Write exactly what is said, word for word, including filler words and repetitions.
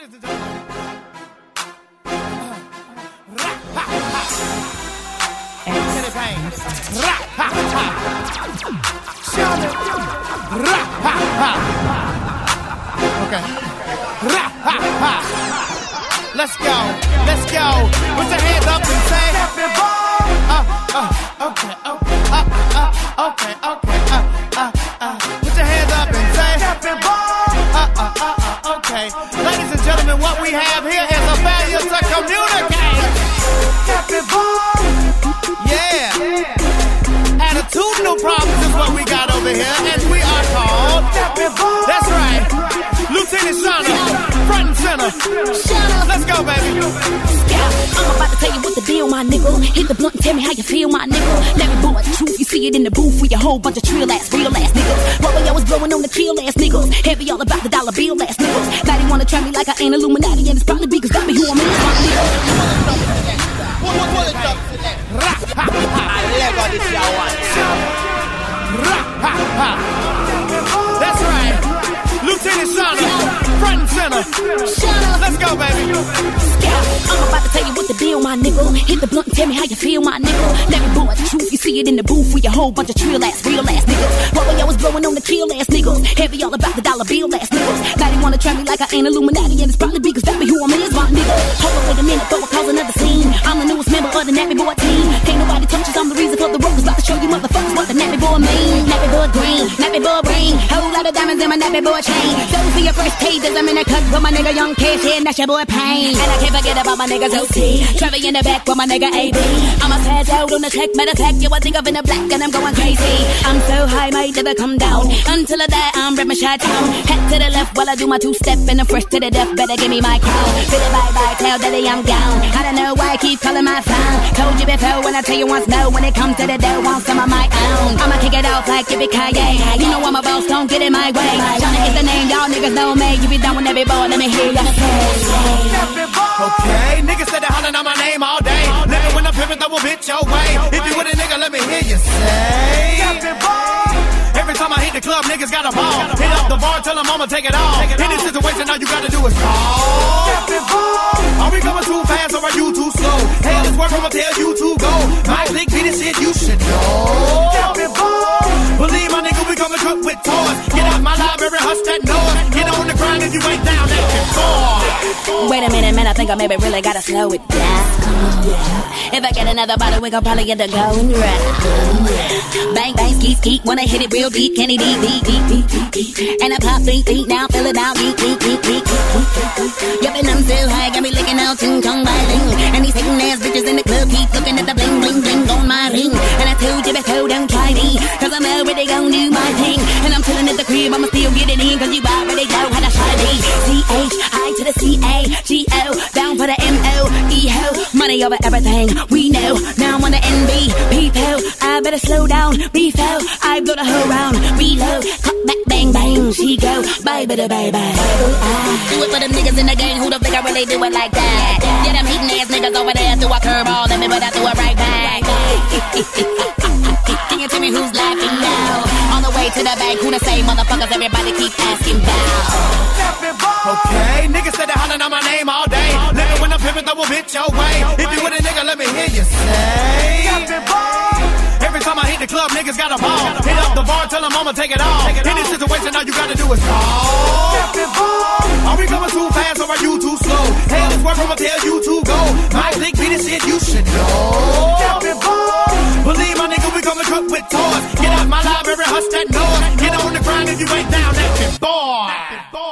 Ladies and gentlemen. Kenny Payne. Okay. Let's go. Let's go. Put your hands up and say, uh, uh, okay, okay, uh, uh, okay, okay, uh, uh, uh. Put your hands up and say, uh, uh, uh, uh, okay. Ladies and gentlemen, what we have here is a failure to communicate. Yeah. Attitudinal problems is what we got over here, and we are called. That's right. Lieutenant Shana, front and center. Let's go, baby. I'm about to tell you what the deal, my nigga. Hit the blunt and tell me how you feel, my nigga. Let me blow the truth, you see it in the booth with your whole bunch of trill ass, real ass niggas. What way I was blowing on the kill ass niggas. Heavy all about the dollar bill ass niggas. Now they wanna try me like I ain't Illuminati, and it's probably because got me who I'm in, my nigga. I love all this y'all want. That's right. Lieutenant Shana, front and center. Let's go, baby. I'm about to tell you what the deal, my nigga. Hit the blunt and tell me how you feel, my nigga. Let me blow the truth, you see it in the booth with your whole bunch of trill ass, real ass niggas. What way I was blowing on the kill ass niggas. Heavy all about the dollar bill ass niggas. Now they wanna try me like I ain't Illuminati, and it's probably because that be who I'm is, my nigga. Hold up, wait a minute, before I cause another scene. I'm the newest member of the Nappy Boy team. Can't nobody touch us, I'm the reason for the road. About to show you motherfuckers what the Nappy Boy mean. Nappy Boy green, Nappy Boy brain. Whole lot of diamonds in my Nappy Boy chain. So for your first taste, I'm in a cut with my nigga Young Cash, yeah, and that's your boy Pain. And I can't forget about my niggas O T. Trevor in the back with my nigga A B. I'm a pass out on the track, matter of fact, yo, I think I'm in the black and I'm going crazy. I'm so high, might never come down. Until I die, I'm ripping shot town. Head to the left while I do my two-step, and I'm fresh to the death, better give me my crown. Fit it bye-bye, tell Daddy I'm gone. I don't know why I keep calling my phone. Told you before, when I tell you once, no. When it comes to the dough, want some of my own. I'ma kick it off like Yippee-Ki-Yay. You know I'm a boss, don't get in my way. Johnny is the name, y'all niggas know me. You be down with every boy, let me hear ya say. Okay, niggas said they hollering out my name all day. Nigga, when I'm pimping, throw a bitch your way. If you with a nigga, let me hear you say. Every time I hit the club, niggas got a ball. Hit up the bar, tell them I'ma take it all. In this situation, all you gotta do is call. Are we coming too fast or are you too slow? Hell is work, I'ma tell you to go. My big be the shit you should know. Believe my nigga, we coming cook with toys. Get out my library, hush that noise. Get on the grind if you ain't down that before. Wait a minute, man, I think I maybe really gotta slow it down. If I get another bottle, we gon' probably get to going round. Bang, bang, skeet, skeet, wanna hit it real deep, Kenny deep, deep, deep, deep, deep, deep. And I pop three feet now, fill it out, deep, deep, deep, deep, deep. Yup, and I'm so high, got me licking out, ting, tong, biting. And these hating ass bitches in the club keep looking at the bling, bling, bling on my ring. And I told you before, don't try me, cause I'm already gon' do my thing. And I'm chillin' at the crib, I'ma still get it in, cause you already know how to try me. C H I to the C A G O, down for the M O E ho. Money over everything, we know. Now I'm on the N B, people, I better slow down. Before I blow the whole round, reload, cut back, bang, bang, she go, bye, bye, bye, bye. Do it for them niggas in the game, who the think I really do it like that? Yeah, them hating ass niggas over there do a curveball, let me but I do it right back. Can you tell me who's laughing now? On the way to the bank, who the same motherfuckers everybody keep asking about? Okay, niggas said they hollering out my name all day. Nigga, when I'm pimping, throw a bitch your way. If you with a nigga, let me hear you say. Every time I hit the club, niggas got a ball. Hit up the bar, tell them I'ma take it all. In this situation, all you gotta do is call. Are we coming too fast or are you too slow? Hell is work, I'ma tell you to go. My big be the shit you should know. Believe my nigga, we coming cook with toys. Get out my library, hush that noise. Get on the grind if you ain't down that boy.